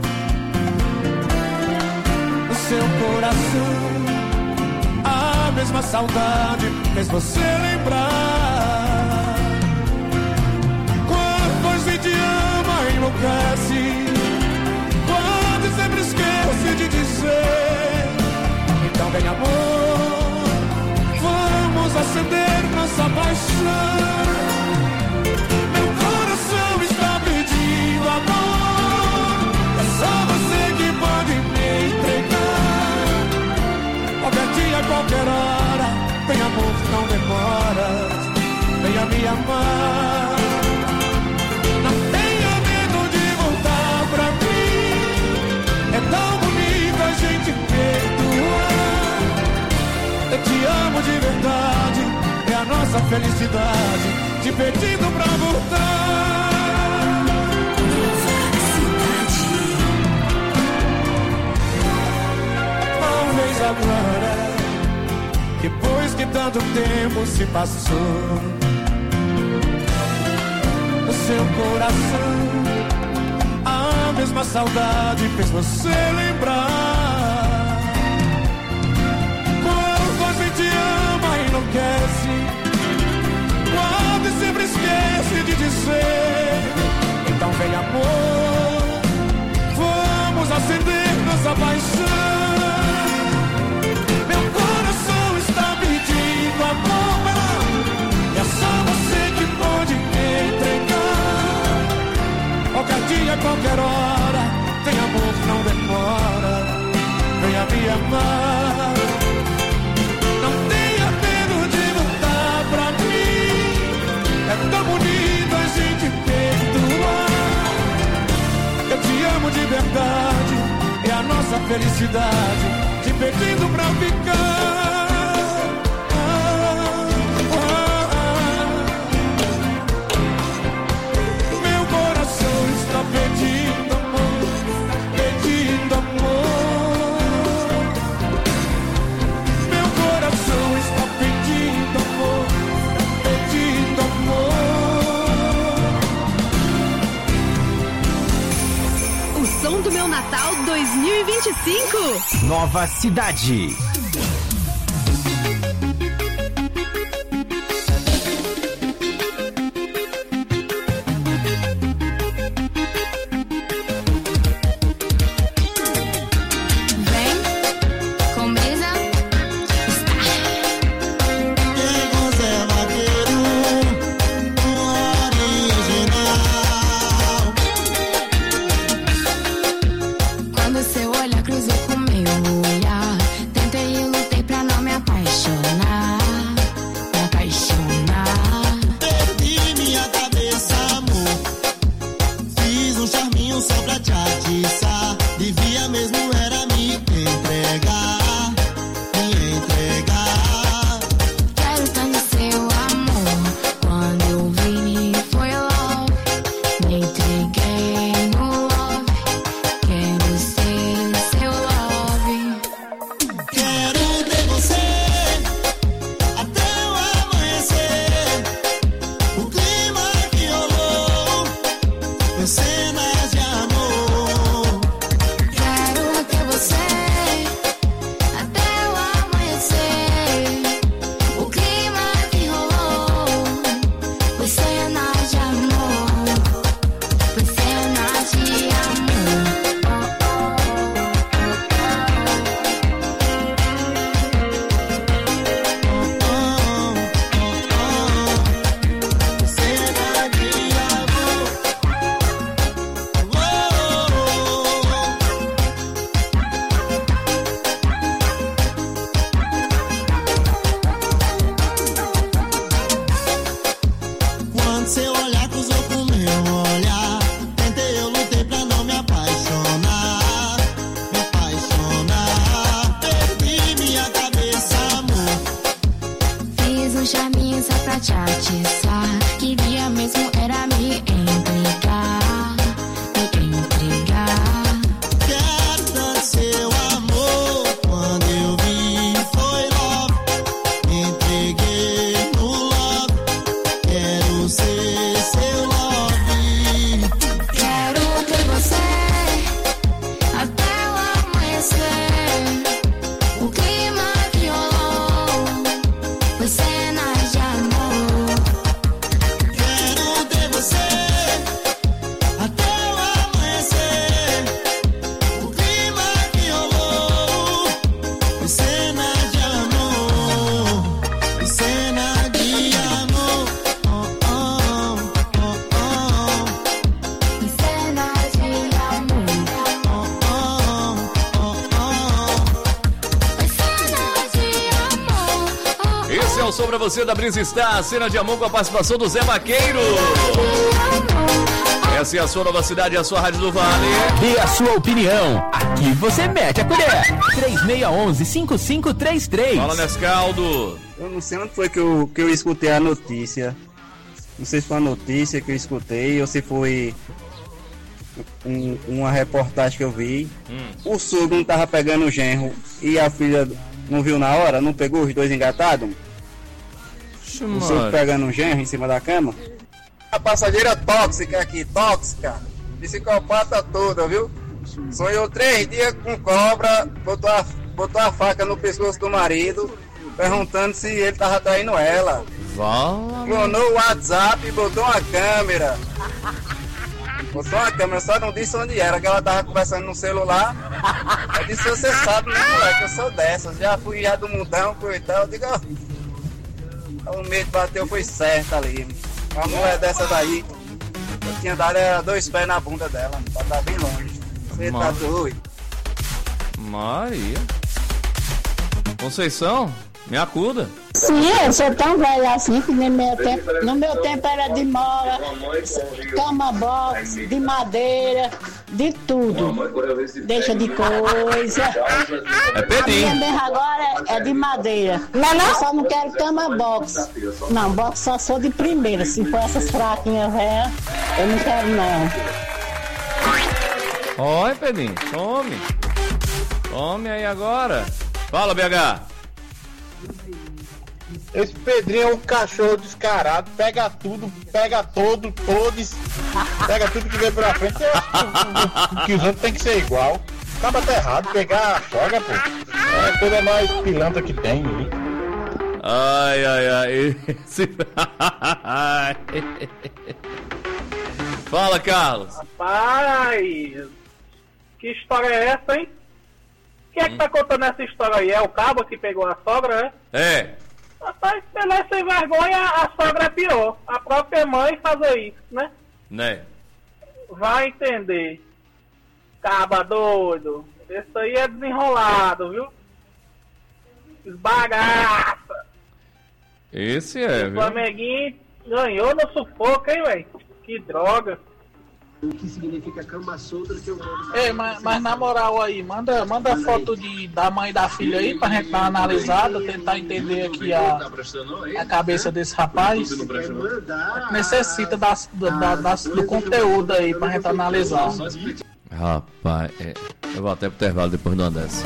no seu coração a mesma saudade fez você lembrar. Quando a gente ama, enlouquece, quando sempre esquece de dizer. Então vem amor, vamos acender nossa paixão. Meu coração está pedindo amor, é só você que pode me entregar. Qualquer dia, qualquer hora, vem amor, não demora, venha me amar. Não tenha medo de voltar pra mim, é tão bonito a gente perdoar. Eu te amo de verdade, é a nossa felicidade, te pedindo pra voltar. Talvez agora, depois que tanto tempo se passou, no seu coração a mesma saudade fez você lembrar. Quando a gente ama, enlouquece, quando sempre esquece de dizer. Então vem amor, vamos acender nossa paixão. Meu coração está pedindo amor, e é só você que pode me entregar. Qualquer dia, qualquer hora, tem amor, não demora, venha me amar. Não tenha medo de voltar pra mim, é tão bonito a gente perdoar. Eu te amo de verdade, é a nossa felicidade, te pedindo pra ficar. Meu coração está pedindo amor, pedindo amor. Meu coração está pedindo amor, pedindo amor. O som do meu Natal 2025. Nova Cidade. Quando seu olhar cruzou com meu olhar, tentei e lutei pra não me apaixonar, me apaixonar. Perdi minha cabeça, amor. Fiz um charminho só pra te atiçar. Devia mesmo era me entregar, me entregar. Quero tanto seu amor. Quando eu vi, foi love. Me entreguei no love. Quero ser seu love. Quero ter você até o amanhecer. O clima que rolou foi cenas de amor. Quero ter você até o amanhecer. O clima que rolou foi cenas de amor. Foi cenas alô sobre você da Brisa Star, cena de amor com a participação do Zé Vaqueiro. Essa é a sua nova cidade, a sua Rádio do Vale. Dê a sua opinião. Aqui você mete a colher. 3611-5533. Fala, Nescaldo. Eu não sei onde foi que eu escutei a notícia. Não sei se foi a notícia que eu escutei ou se foi uma reportagem que eu vi. O sogro não tava pegando o genro e a filha não viu na hora, não pegou os dois engatados? O sogro pegando o genro em cima da cama. A passageira tóxica aqui, tóxica. Psicopata toda, viu? Sonhou 3 dias com cobra, botou a faca no pescoço do marido, perguntando se ele tava traindo ela. Clonou o WhatsApp e botou uma câmera. Só não disse onde era, que ela tava conversando no celular. Eu disse, você sabe, né, moleque? Eu sou dessas, já fui do mundão, coitado. Eu digo, o medo bateu, foi certo ali. Uma mulher dessa daí, eu tinha dado 2 pés na bunda dela, pra estar bem longe. Você tá doido. Maria. Conceição, me acuda. Sim, eu sou tão velha assim que no meu tempo era de mola, cama box, de madeira, de tudo. Deixa de coisa. É pedinho. A minha mesmo agora é de madeira. Eu só não quero cama box. Não, box só sou de primeira. Se for essas fraquinhas velhas, eu não quero não. Oi, Pedrinho, some aí agora. Fala, BH. Esse Pedrinho é um cachorro descarado, pega tudo, pega todos, pega tudo que vem pra frente. Que os outros tem que ser igual. Acaba tá errado, pegar a sogra, pô. É a coisa mais pilantra que tem, viu? Ai. Fala, Carlos. Rapaz, que história é essa, hein? Quem é que tá contando essa história aí? É o cabo que pegou a sogra, né? É. Rapaz, se ela é sem vergonha, a sogra é pior. A própria mãe fazer isso, né? Né? Vai entender. Caba doido. Esse aí é desenrolado, viu? Esbagaça. Esse é, O viu? Flamenguinho ganhou no sufoco, hein, velho? Que droga. O que significa cama solta do que eu mando. Ei, mas na moral aí, manda foto da mãe e da filha aí pra gente dar uma analisada, tentar entender aqui a cabeça desse rapaz. Necessita do conteúdo aí pra gente analisar. Rapaz, eu vou até pro intervalo depois de uma dessa.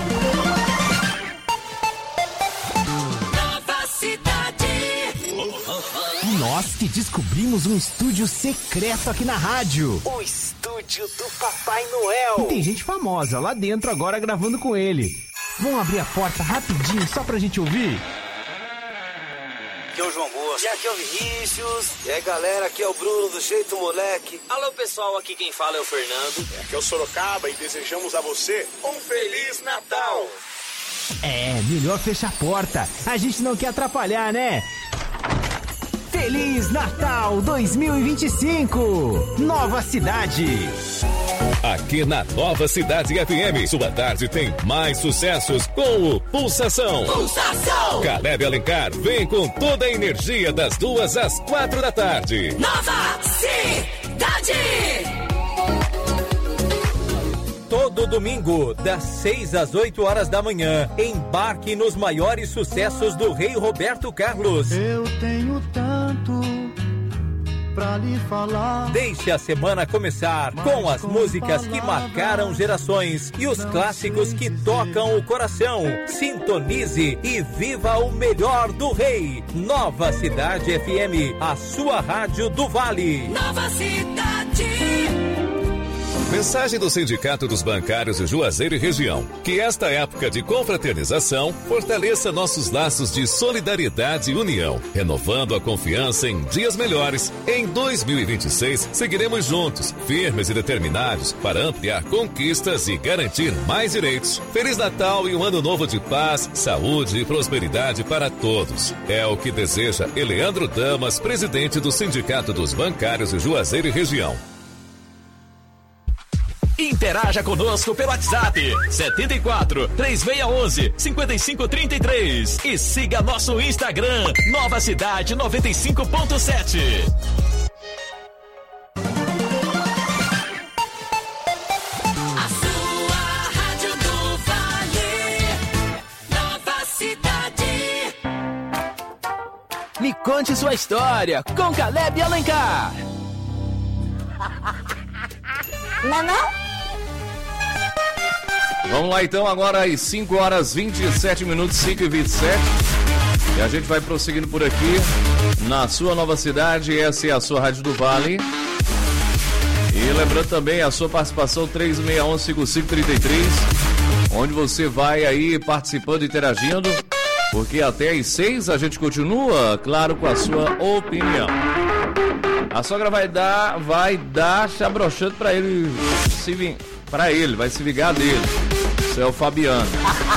Nós que descobrimos um estúdio secreto aqui na rádio. O estúdio do Papai Noel. E tem gente famosa lá dentro agora gravando com ele. Vamos abrir a porta rapidinho só pra gente ouvir? Aqui é o João Bosco. E aqui é o Vinícius. E aí, galera, aqui é o Bruno do Jeito Moleque. Alô, pessoal, aqui quem fala é o Fernando. Aqui é o Sorocaba e desejamos a você um Feliz Natal. É, melhor fechar a porta. A gente não quer atrapalhar, né? Feliz Natal 2025! Nova Cidade! Aqui na Nova Cidade FM, sua tarde tem mais sucessos com o Pulsação. Pulsação! Caleb Alencar vem com toda a energia das 2 às 4 da tarde. Nova Cidade! Todo domingo, das 6 às 8 horas da manhã, embarque nos maiores sucessos do Rei Roberto Carlos. Eu tenho tanto pra lhe falar. Deixe a semana começar com as músicas que marcaram gerações e os clássicos que tocam o coração. Sintonize e viva o melhor do Rei. Nova Cidade FM, a sua rádio do Vale. Nova Cidade! Mensagem do Sindicato dos Bancários de Juazeiro e Região. Que esta época de confraternização fortaleça nossos laços de solidariedade e união, renovando a confiança em dias melhores. Em 2026, seguiremos juntos, firmes e determinados para ampliar conquistas e garantir mais direitos. Feliz Natal e um ano novo de paz, saúde e prosperidade para todos. É o que deseja Eleandro Damas, presidente do Sindicato dos Bancários de Juazeiro e Região. Interaja conosco pelo WhatsApp 74 3611 5533 e siga nosso Instagram Nova Cidade 95.7. A sua rádio do Vale, Nova Cidade. Me conte sua história com Caleb Alencar. Não? Vamos lá então, agora às 5 horas 27 minutos, 5h27. E a gente vai prosseguindo por aqui na sua Nova Cidade. Essa é a sua Rádio do Vale. E lembrando também a sua participação 3611-5533, onde você vai aí participando, interagindo, porque até às 6 a gente continua, claro, com a sua opinião. A sogra vai dar chabrochando pra ele vai se vingar dele. Isso é o Fabiano.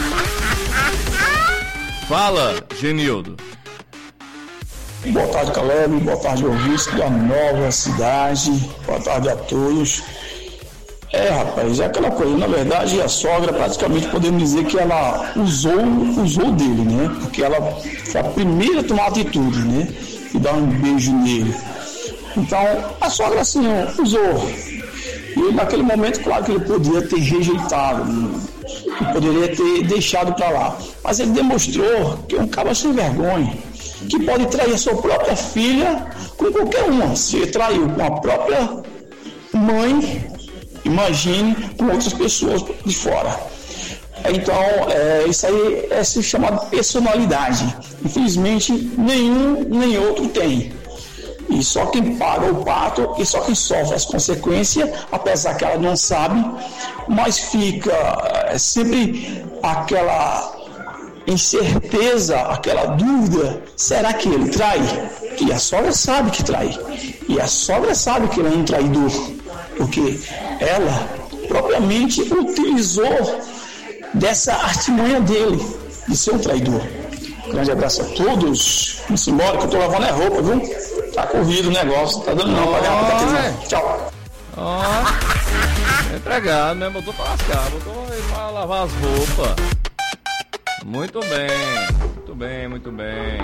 Fala, Genildo. Boa tarde, Caleb. Boa tarde, ouvintes da Nova Cidade. Boa tarde a todos. Rapaz, é aquela coisa. Na verdade, a sogra, praticamente, podemos dizer que ela usou dele, né? Porque ela foi a primeira a tomar atitude, né? E dar um beijo nele. Então, a sogra, assim, usou. E naquele momento, claro que ele poderia ter rejeitado, ele poderia ter deixado para lá. Mas ele demonstrou que é um cara sem vergonha, que pode trair a sua própria filha com qualquer uma. Se ele traiu com a própria mãe, imagine com outras pessoas de fora. Então, isso aí é se chamado personalidade. Infelizmente, nenhum nem outro tem. E só quem paga o pato e só quem sofre as consequências, apesar que ela não sabe, mas fica sempre aquela incerteza, aquela dúvida, será que ele trai? E a sogra sabe que trai. E a sogra sabe que ele é um traidor, porque ela propriamente utilizou dessa artimanha dele, de ser um traidor. Grande abraço a todos. Vamos embora que eu tô lavando a roupa, viu? Tá corrido o negócio, tá dando não pra ganhar. Tchau. Empregado, né? Botou pra lascar, botou pra lavar as roupas. Muito bem, muito bem, muito bem.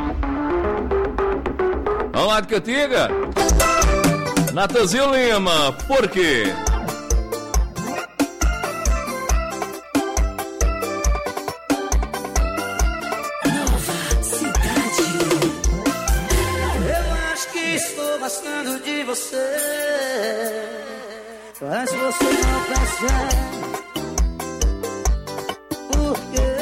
Vamos lá de Cantiga. Natanzinho Lima, por quê? Gostando de você, mas você não percebe por quê.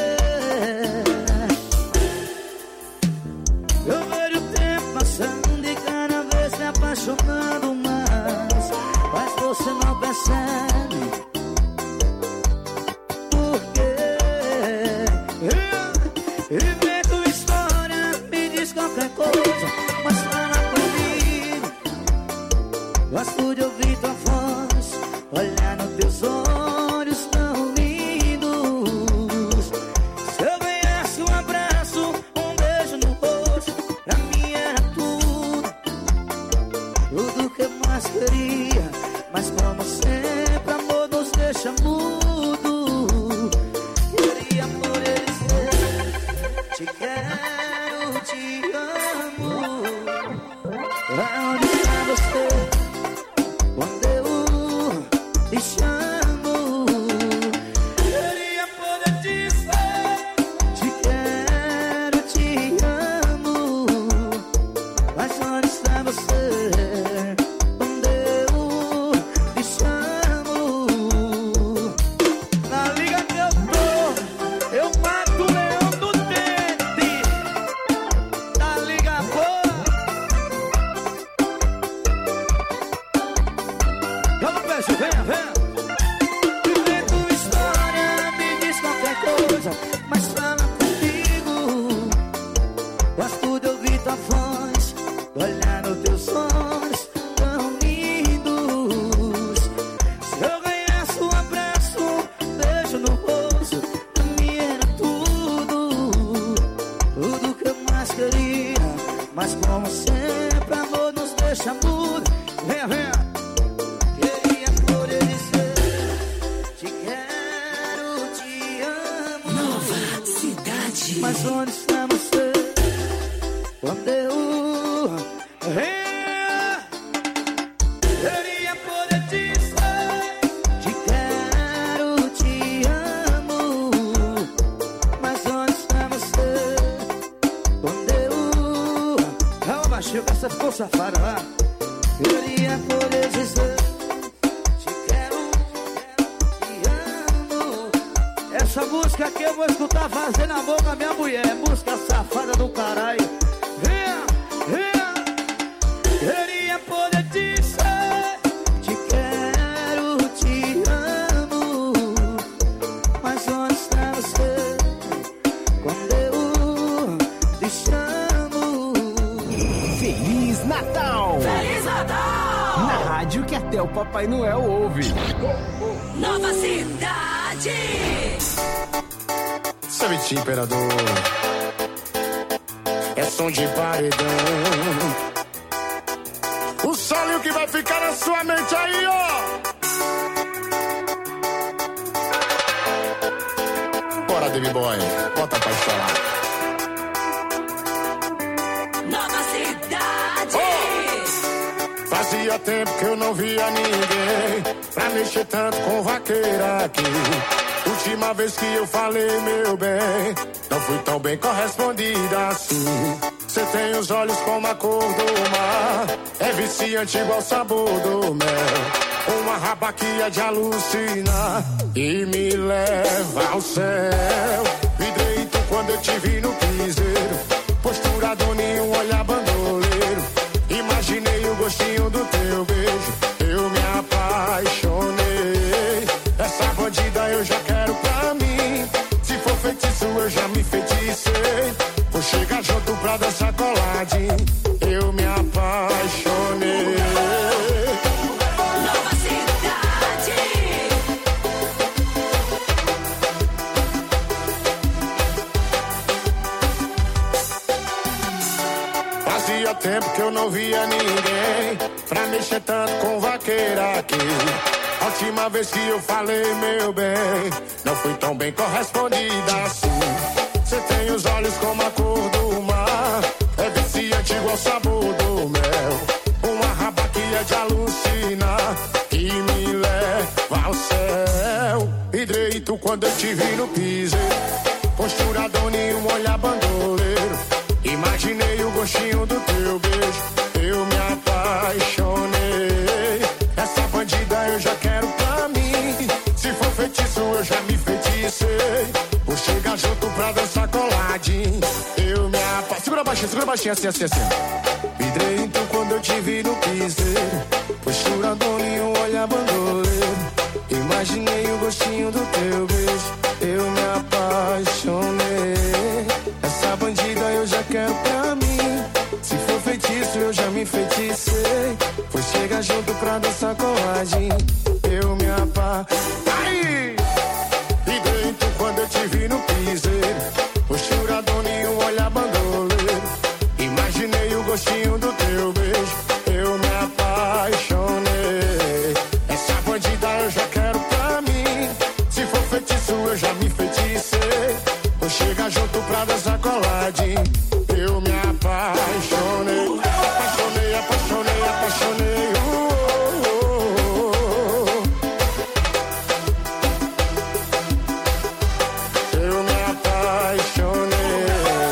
Eu vejo o tempo passando e cada vez me apaixonando mais, mas você não percebe por quê. Invento história, me diz qualquer coisa, mas fala comigo. Gosto de ouvir tua voz, olhar nos teus olhos tão lindos. Se eu ganhasse um abraço, um beijo no rosto, pra mim era tudo, tudo que eu mais queria. Mas como sempre, amor nos deixa mudo. Queria poder dizer, te quero, te amo. Aonde está você? Quando eu te chamo, queria poder dizer, te quero, te amo. Mas onde está você? Quando eu te chamo, na liga que eu mato o leão do dente. Na liga boa. Vamos, peixe, venha. Invento história, me diz qualquer coisa, mas fala comigo. Gosto de ouvir tua voz, olhar nos teus olhos tão lindos. Se eu ganhasse um abraço, beijo no rosto, pra mim era tudo, tudo que eu mais queria. Mas como sempre, amor nos deixa mudo. Venha. Queria poder dizer, safada, vai. Queria poder dizer te quero, te amo. Essa música aqui eu vou escutar fazendo amor com a minha mulher. Música safada do caralho. Venha, venha. Queria poder dizer te quero, te amo. Mas onde está você quando eu te chamo? Feliz Natal! Feliz Natal! Na rádio que até o Papai Noel ouve. Nova Cidade! Sabe, imperador, é som de paredão. O solo que vai ficar na sua mente aí, ó. Bora, Baby Boy, bota pra estourar. Nova Cidade! Oh! Fazia tempo que eu não via ninguém pra mexer tanto com vaqueira aqui. Última vez que eu falei, meu bem, não fui tão bem correspondida assim. Você tem os olhos como a cor do mar, é viciante igual o sabor do mel. Uma rabaquia de alucinar e me leva ao céu. Vidreito quando eu te vi no piseiro, postura doninho, olhar bandoleiro. Imaginei o gostinho do teu beijo, eu me apaixonei. Essa bandida eu já quero pra mim, se for feitiço eu já me feticei. Vou chegar junto pra dançar coladinho, eu me apaixonei. Nova Cidade! Fazia tempo que eu não via ninguém pra mexer tanto com vaqueira aqui. A última vez que eu falei, meu bem, não fui tão bem correspondida assim. Você tem os olhos como a cor do mar, é viciante igual o sabor do mel. Uma rabaquia de alucinar que me leva ao céu. Hidreito quando eu te vi no piseiro, postura doninho, olhar bandoleiro. Imaginei o gostinho do teu beijo, eu me apaixonei. Essa bandida eu já quero pra mim, se for feitiço eu já me feticei. Vou chegar junto pra dançar coladinho, eu me apaixonei. Segura baixinho, assim, assim, assim. Vidrei então quando eu te vi no piseiro, postura doninho, olhar bandoleiro. Imaginei o gostinho do teu beijo, eu me apaixonei. Essa bandida eu já quero pra mim, se for feitiço eu já me feticei. Vou chegar junto pra dançar coladinho, eu me apaixonei. E dentro quando eu te vi no piseiro, postura doninho, olhar bandoleiro. Imaginei o gostinho do teu beijo, eu me apaixonei. Essa bandida eu já quero pra mim, se for feitiço eu já me feticei. Vou chegar junto pra dançar coladinho, eu me apaixonei. Apaixonei, apaixonei, apaixonei. Eu me apaixonei.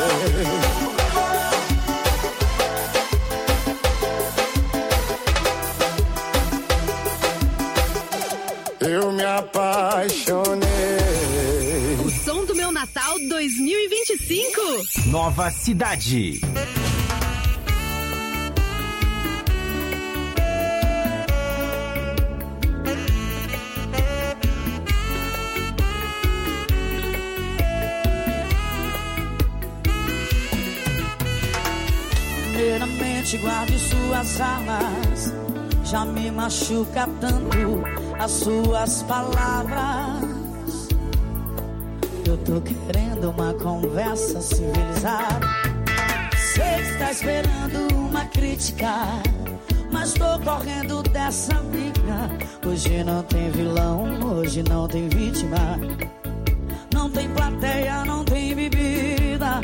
Eu me apaixonei. O som do meu Natal 2025. Nova Cidade. Primeiramente guarde suas armas, já me machuca tanto as suas palavras. Eu tô querendo uma conversa civilizada. Sei que tá esperando uma crítica, mas tô correndo dessa briga. Hoje não tem vilão, hoje não tem vítima. Não tem plateia, não tem bebida.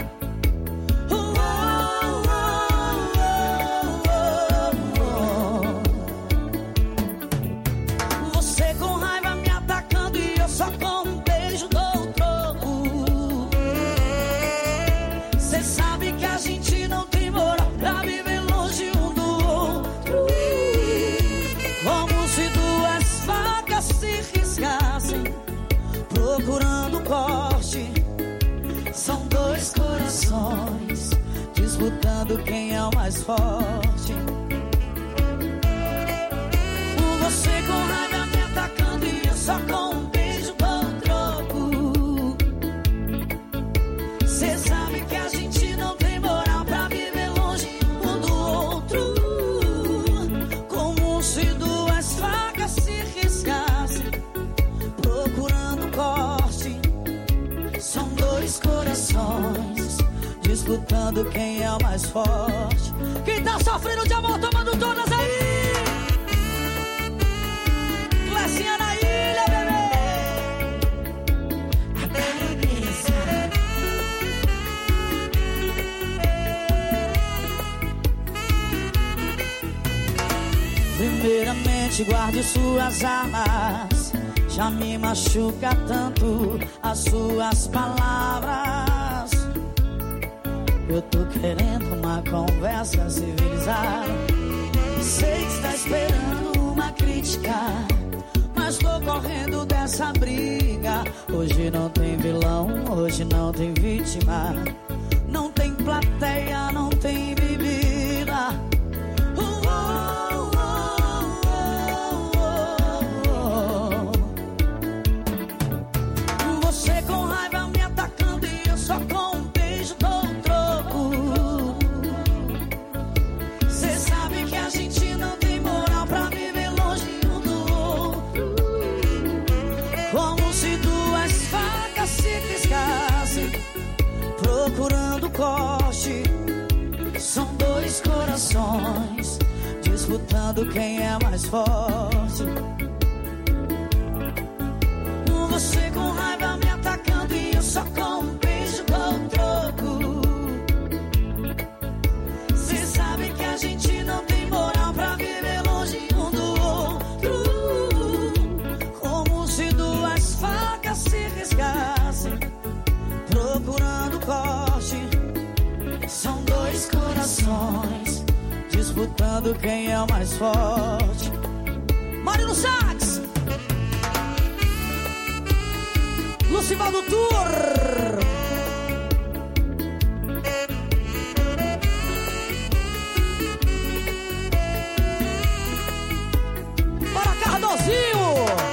Você com raiva me atacando e eu só com um beijo dou o troco. Cê sabe que a gente não tem moral pra viver longe um do disputando quem é o mais forte. Você com raiva me atacando e eu só com um beijo dou troco. Cê sabe que a gente não tem moral pra viver longe um do outro. Como se duas facas se riscassem, procurando corte. São dois corações disputando quem é o mais forte. Quem tá sofrendo de amor tomando todas aí. Classinha na ilha, bebê. A delícia. Primeiramente guarde suas armas. Já me machuca tanto as suas palavras. Eu tô querendo uma conversa civilizada. Sei que está esperando uma crítica, mas tô correndo dessa briga. Hoje não tem vilão, hoje não tem vítima. Não tem plateia, não tem bebida. Você com raiva me atacando e eu só com um beijo dou um troco. Cê sabe que a gente não tem moral pra viver longe um do outro. Como se duas facas se riscassem, procurando corte. São dois corações disputando quem é mais forte. Você com raiva me atacando e eu só com um beijo dou um troco. Cê sabe que a gente não tem moral pra viver longe um do outro. Como se duas facas se riscassem, procurando corte. São dois corações disputando quem é o mais forte. Mário no sax. Lucivaldo Tour. Para Cardozinho.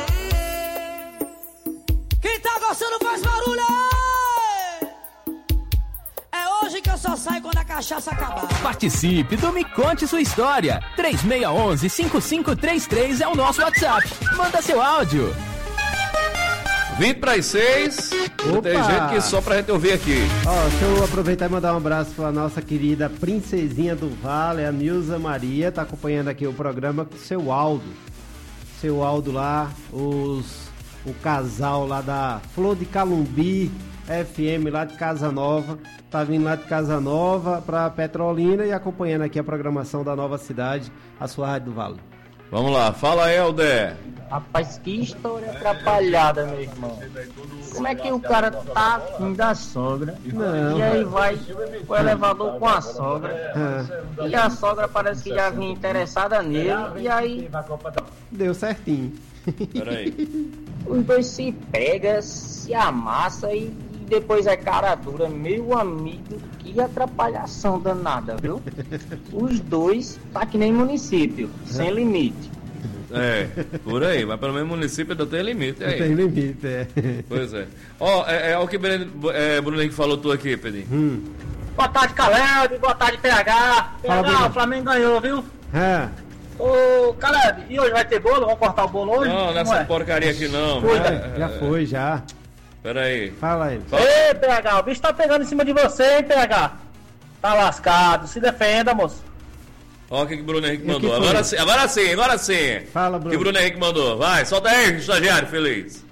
Quem tá gostando faz barulho aí. É hoje que eu só saio quando a cachaça acabar. Participe do Me Conte Sua História. 3611-5533 é o nosso WhatsApp. Manda seu áudio. 20 para as 6. Tem gente que só pra gente ouvir aqui. Ó, deixa eu aproveitar e mandar um abraço pra nossa querida princesinha do Vale, a Nilza Maria, tá acompanhando aqui o programa com o seu Aldo. Seu Aldo lá, o casal lá da Flor de Calumbi FM lá de Casa Nova, tá vindo lá de Casa Nova pra Petrolina e acompanhando aqui a programação da Nova Cidade, a sua Rádio do Vale. Vamos lá, fala aí, Helder. Rapaz, que história atrapalhada, meu irmão. Como é que o cara tá afim da sogra? Não. E aí vai pro elevador com a sogra. E a sogra parece que já vinha interessada nele. E aí deu certinho. Peraí. Os dois se pegam, se amassam e depois é cara dura. Meu amigo, que atrapalhação danada, viu? Os dois tá que nem município, sem limite. É, por aí, mas pelo menos o município ainda tem limite aí. Tem limite, é. Pois é. Ó, é o que Bruno Henrique falou tu aqui, Pedrinho. Boa tarde, Caleb, boa tarde, PH. Fala, PH, o Flamengo ganhou, viu? É. Ô, Caleb, e hoje vai ter bolo? Vamos cortar o bolo hoje? Não, nessa porcaria aqui não. Já foi, já. Peraí. Fala aí. Ei, PH, o bicho tá pegando em cima de você, hein, PH? Tá lascado, se defenda, moço. Ó, o que o Bruno Henrique mandou. Agora sim. Fala, Bruno. O que o Bruno Henrique mandou. Vai, solta aí, estagiário feliz.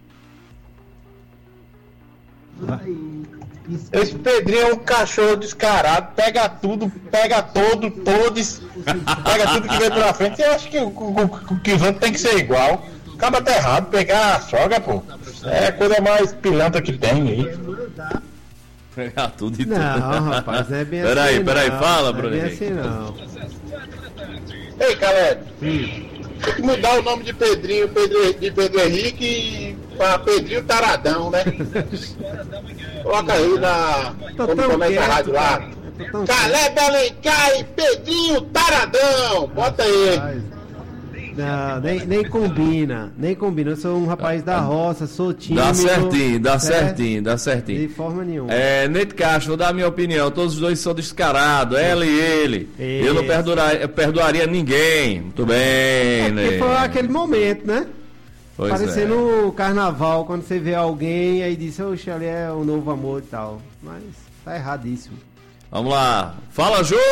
Esse Pedrinho é um cachorro descarado, pega tudo, pega todos, pega tudo que vem pra frente. Eu acho que o que os outros tem que ser igual. Acaba tá errado, pegar a sogra, pô. É a coisa mais pilantra que tem aí. Pegar tudo e tudo. Não, rapaz, não é bem peraí, assim. Peraí, fala, não Bruno é bem Henrique. assim, não. Ei, Caleb, tem que mudar o nome de Pedrinho, de Pedro Henrique pra Pedrinho Taradão, né? Coloca aí quando começa a rádio lá. tão Caleb Alencar e Pedrinho Taradão. Bota aí. Não, nem combina. Eu sou um rapaz da roça, sou tímido. Dá certinho. De forma nenhuma. Neto Castro, vou dar a minha opinião. Todos os dois são descarados, ela e ele. Isso. Eu não perdoaria ninguém. Muito bem, né? Porque foi aquele momento, né? Pois Parecendo o carnaval, quando você vê alguém aí diz, oxe, ali é o novo amor e tal. Mas tá erradíssimo. Vamos lá. Fala, Jô!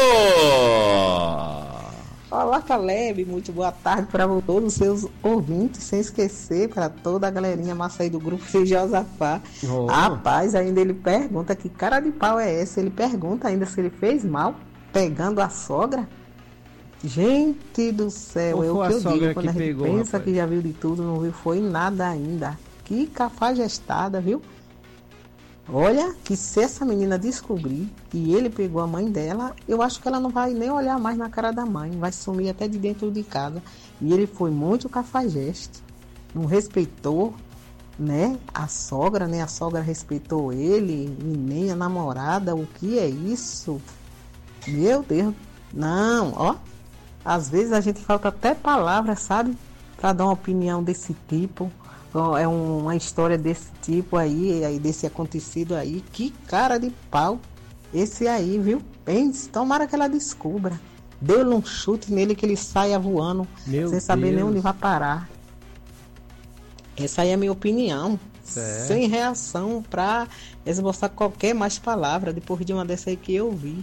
Olá, Caleb, muito boa tarde para todos os seus ouvintes, sem esquecer para toda a galerinha massa aí do grupo Josafá. Oh. Rapaz, ainda ele pergunta que cara de pau é essa? Ele pergunta ainda se ele fez mal pegando a sogra. Gente do céu, é o que eu digo quando a gente pensa, rapaz, que já viu de tudo, não viu foi nada ainda. Que cafajestada, viu? Olha, que se essa menina descobrir que ele pegou a mãe dela, eu acho que ela não vai nem olhar mais na cara da mãe, vai sumir até de dentro de casa. E ele foi muito cafajeste, não respeitou, né, a sogra, nem a sogra respeitou ele, e nem a namorada. O que é isso? Meu Deus, não, ó, às vezes a gente falta até palavras, sabe, para dar uma opinião desse tipo. É uma história desse tipo aí, desse acontecido aí. Que cara de pau esse aí, viu? Pense, tomara que ela descubra. Deu-lhe um chute nele que ele saia voando, sem saber nem onde vai parar. Essa aí é a minha opinião. Certo. Sem reação pra esboçar qualquer mais palavra depois de uma dessa aí que eu vi.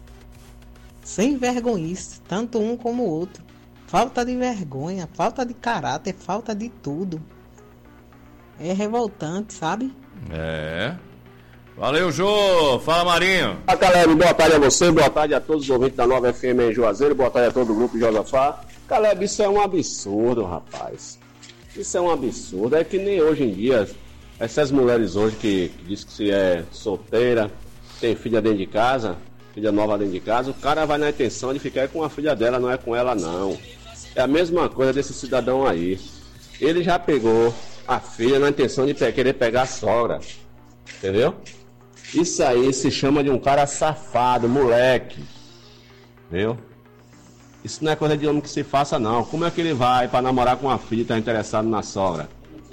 Sem vergonhice, tanto um como o outro. Falta de vergonha, falta de caráter, falta de tudo. É revoltante, sabe? Valeu, Jô. Fala, Marinho. Olá, Caleb. Boa tarde a você, boa tarde a todos os ouvintes da Nova FM em Juazeiro, boa tarde a todo o grupo Josafá. Caleb, isso é um absurdo, rapaz. Isso é um absurdo. É que nem hoje em dia, essas mulheres hoje que diz que se é solteira, tem filha dentro de casa, filha nova dentro de casa, o cara vai na intenção de ficar com a filha dela, não é com ela, não. É a mesma coisa desse cidadão aí. Ele já pegou a filha na intenção de querer pegar a sogra, entendeu? Isso aí se chama de um cara safado, moleque, entendeu? Isso não é coisa de homem que se faça, não. Como é que ele vai para namorar com a filha e tá interessado na sogra?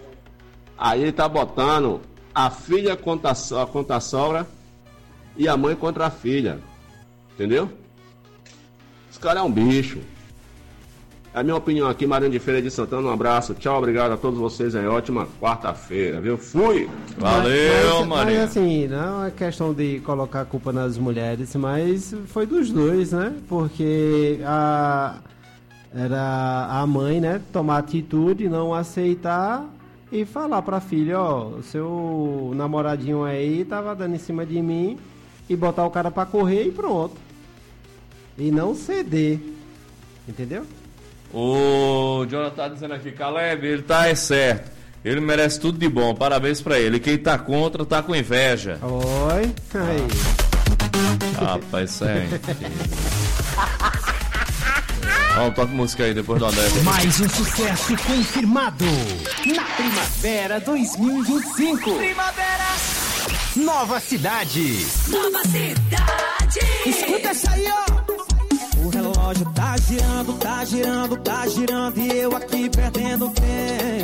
Aí ele tá botando a filha contra a sogra e a mãe contra a filha, entendeu? Esse cara é um bicho. É a minha opinião aqui, Marinho de Feira de Santana. Um abraço, tchau, obrigado a todos vocês aí. Ótima quarta-feira, viu? Fui! Valeu, Marinho. Mas assim, não é questão de colocar a culpa nas mulheres, mas foi dos dois, né? Porque era a mãe, né? Tomar atitude, não aceitar e falar pra filha, ó, o seu namoradinho aí tava dando em cima de mim, e botar o cara pra correr e pronto. E não ceder, entendeu? O Jonathan tá dizendo aqui, Caleb, ele tá certo. Ele merece tudo de bom, parabéns pra ele. Quem tá contra, tá com inveja. Oi, aí. Rapaz, isso é Vamos, toca música aí depois do André. Mais um sucesso confirmado na Primavera 2025. Primavera. Nova Cidade. Nova Cidade. Escuta essa aí, ó. O relógio tá girando, tá girando, tá girando, e eu aqui perdendo tempo.